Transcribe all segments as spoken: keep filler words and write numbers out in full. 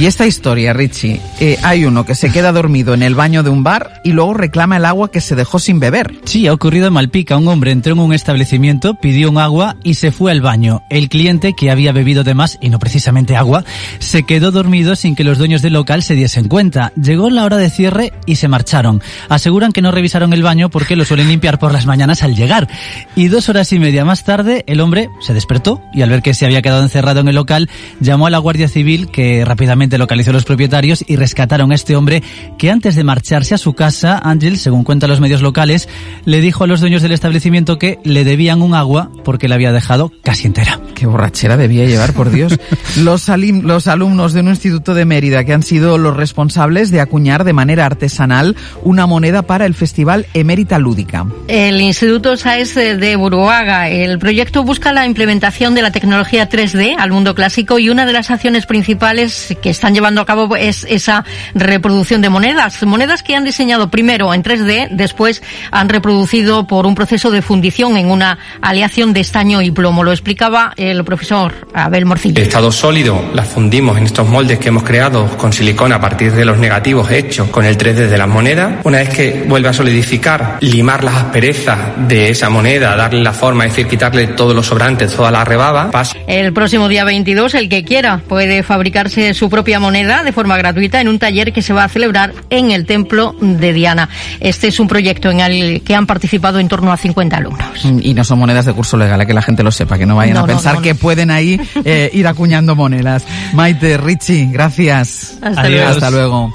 Y esta historia, Richie, eh, hay uno que se queda dormido en el baño de un bar y luego reclama el agua que se dejó sin beber. Sí, ha ocurrido en Malpica. Un hombre entró en un establecimiento, pidió un agua y se fue al baño. El cliente, que había bebido de más, y no precisamente agua, se quedó dormido sin que los dueños del local se diesen cuenta. Llegó la hora de cierre y se marcharon. Aseguran que no revisaron el baño porque lo suelen limpiar por las mañanas al llegar. Y dos horas y media más tarde, el hombre se despertó y al ver que se había quedado encerrado en el local, llamó a la Guardia Civil, que rápidamente localizó a los propietarios y rescataron a este hombre, que antes de marcharse a su casa, Ángel, según cuentan los medios locales, le dijo a los dueños del establecimiento que le debían un agua porque la había dejado casi entera. Qué borrachera debía llevar, por Dios. Los, alim- los alumnos de un instituto de Mérida que han sido los responsables de acuñar de manera artesanal una moneda para el Festival Emérita Lúdica. El Instituto SAES de Buruaga. El proyecto busca la implementación de la tecnología tres D al mundo clásico y una de las acciones principales que están llevando a cabo es esa reproducción de monedas. Monedas que han diseñado primero en tres D, después han reproducido por un proceso de fundición en una aleación de estaño y plomo. Lo explicaba el profesor Abel Morcillo. El estado sólido las fundimos en estos moldes que hemos creado con silicona a partir de los negativos hechos con el tres D de las monedas. Una vez que vuelve a solidificar, limar las asperezas de esa moneda, darle la forma, es decir, quitarle todos los sobrantes, toda la rebaba. Paso. El próximo día veintidós, el que quiera puede fabricarse su propia moneda de forma gratuita en un taller que se va a celebrar en el Templo de Diana. Este es un proyecto en el que han participado en torno a cincuenta alumnos. Y no son monedas de curso legal, que la gente lo sepa, que no vayan no, a pensar no, no, que no. pueden ahí eh, ir acuñando monedas. Maite, Richie, gracias. Hasta Adiós. luego. Hasta luego.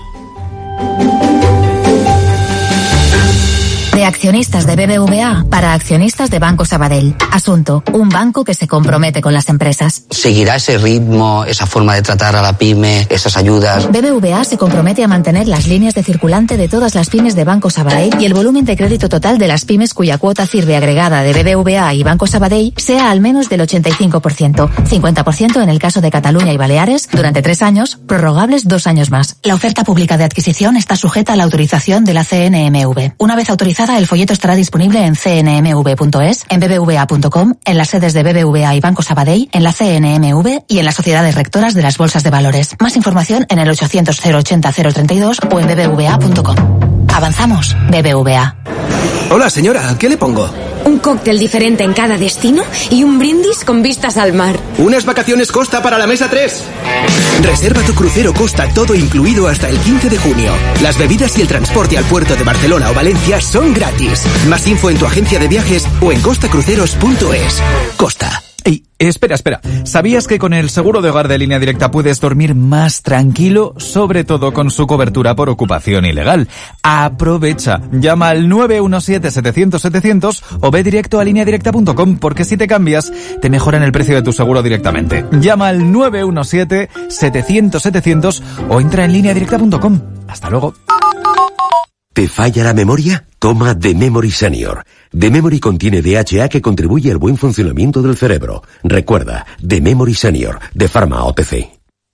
De accionistas de B B V A para accionistas de Banco Sabadell. Asunto: un banco que se compromete con las empresas. ¿Seguirá ese ritmo, esa forma de tratar a la pyme, esas ayudas? B B V A se compromete a mantener las líneas de circulante de todas las pymes de Banco Sabadell y el volumen de crédito total de las pymes cuya cuota sirve agregada de B B V A y Banco Sabadell sea al menos del ochenta y cinco por ciento, cincuenta por ciento en el caso de Cataluña y Baleares, durante tres años, prorrogables dos años más. La oferta pública de adquisición está sujeta a la autorización de la C N M V. Una vez autorizada, el folleto estará disponible en c n m v punto es, en b b v a punto com, en las sedes de B B V A y Banco Sabadell, en la C N M V y en las sociedades rectoras de las bolsas de valores. Más información en el ochocientos cero ochenta cero treinta y dos o en b b v a punto com. Avanzamos, B B V A. Hola señora, ¿qué le pongo? Un cóctel diferente en cada destino y un brindis con vistas al mar. Unas vacaciones Costa para la mesa tres. Reserva tu crucero Costa todo incluido hasta el quince de junio. Las bebidas y el transporte al puerto de Barcelona o Valencia son gratis. Más info en tu agencia de viajes o en costa cruceros punto es. Costa. Ey, espera, espera. ¿Sabías que con el seguro de hogar de Línea Directa puedes dormir más tranquilo? Sobre todo con su cobertura por ocupación ilegal. Aprovecha. Llama al nueve uno siete setecientos setecientos o ve directo a línea directa punto com, porque si te cambias, te mejoran el precio de tu seguro directamente. Llama al nueve uno siete setecientos setecientos o entra en línea directa punto com. Hasta luego. ¿Te falla la memoria? Toma The Memory Senior. The Memory contiene D H A que contribuye al buen funcionamiento del cerebro. Recuerda, The Memory Senior, de Pharma O T C.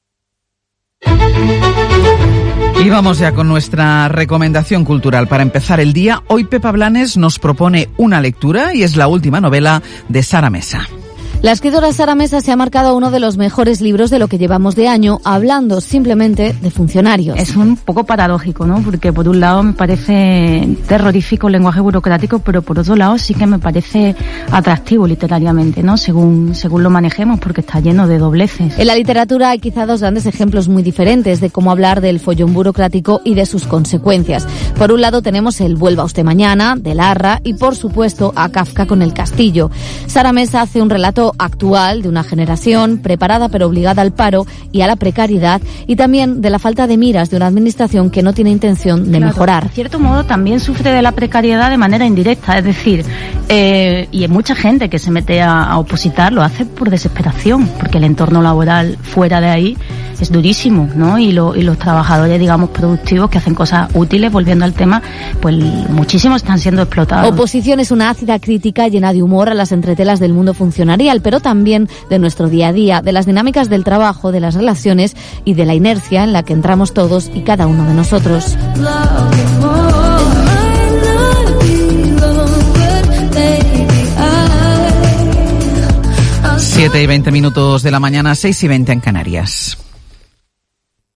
Y vamos ya con nuestra recomendación cultural. Para empezar el día, hoy Pepa Blanes nos propone una lectura y es la última novela de Sara Mesa. La escritora Sara Mesa se ha marcado uno de los mejores libros de lo que llevamos de año, hablando simplemente de funcionarios. Es un poco paradójico, ¿no? Porque por un lado me parece terrorífico el lenguaje burocrático, pero por otro lado sí que me parece atractivo literariamente, ¿no? Según, según lo manejemos, porque está lleno de dobleces. En la literatura hay quizá dos grandes ejemplos muy diferentes de cómo hablar del follón burocrático y de sus consecuencias. Por un lado tenemos el Vuelva usted mañana, de Larra, y por supuesto a Kafka con El Castillo. Sara Mesa hace un relato actual de una generación preparada pero obligada al paro y a la precariedad, y también de la falta de miras de una administración que no tiene intención de claro, mejorar. En cierto modo también sufre de la precariedad de manera indirecta, es decir, eh, y hay mucha gente que se mete a, a opositar, lo hace por desesperación, porque el entorno laboral fuera de ahí es durísimo, ¿no? Y, lo, y los trabajadores, digamos, productivos que hacen cosas útiles, volviendo al tema, pues muchísimos están siendo explotados. Oposición es una ácida crítica llena de humor a las entretelas del mundo funcionarial, pero también de nuestro día a día, de las dinámicas del trabajo, de las relaciones y de la inercia en la que entramos todos y cada uno de nosotros. siete y veinte minutos de la mañana, seis y veinte en Canarias.